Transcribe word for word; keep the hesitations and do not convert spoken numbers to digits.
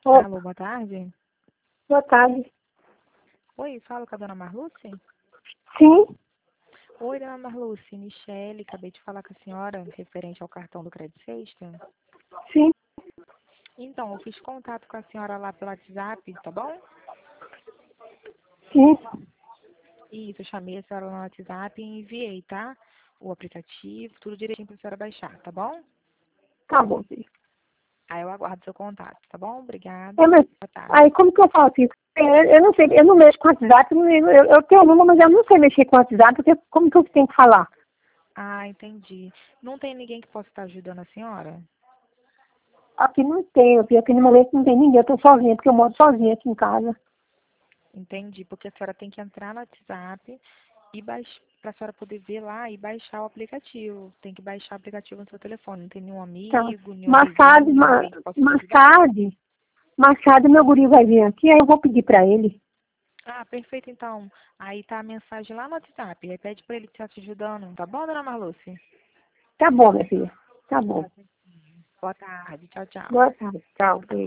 Opa, Alô, boa tarde. boa tarde. Oi, falo com a dona Marluce? Sim, Oi, dona Marluce, Michele, acabei de falar com a senhora referente ao cartão do Crédito Sexta. sim, Então, eu fiz contato com a senhora lá pelo WhatsApp, tá bom? sim. Isso, eu chamei a senhora no WhatsApp e enviei, tá? O aplicativo, tudo direitinho pra senhora baixar, tá bom? Tá bom, filho. Aí eu aguardo seu contato, tá bom? Obrigada. É, mas, Boa tarde. aí como que eu faço isso? Eu, eu não sei, eu não mexo com WhatsApp, eu, eu, eu tenho o número, mas eu não sei mexer com WhatsApp, porque como que eu tenho que falar? Ah, entendi. Não tem ninguém que possa estar ajudando a senhora? Aqui não tem, eu aqui no momento não tem ninguém, eu tô sozinha, porque eu moro sozinha aqui em casa. Entendi, porque a senhora tem que entrar no WhatsApp e baixar, para a senhora poder ver lá e baixar o aplicativo. Tem que baixar o aplicativo no seu telefone. Não tem nenhum Tá. amigo, nenhum Mais tarde, vizinho, ma- alguém que possa te mais ajudar? tarde, mais tarde meu guri vai vir aqui, aí eu vou pedir pra ele. Ah, perfeito, então. Aí tá a mensagem lá no WhatsApp. Aí pede para ele estar te ajudando. Tá bom, dona Marluce? Tá bom, minha filha. Tá bom. Boa tarde. Tchau, tchau. Boa tarde. Tchau, beijo.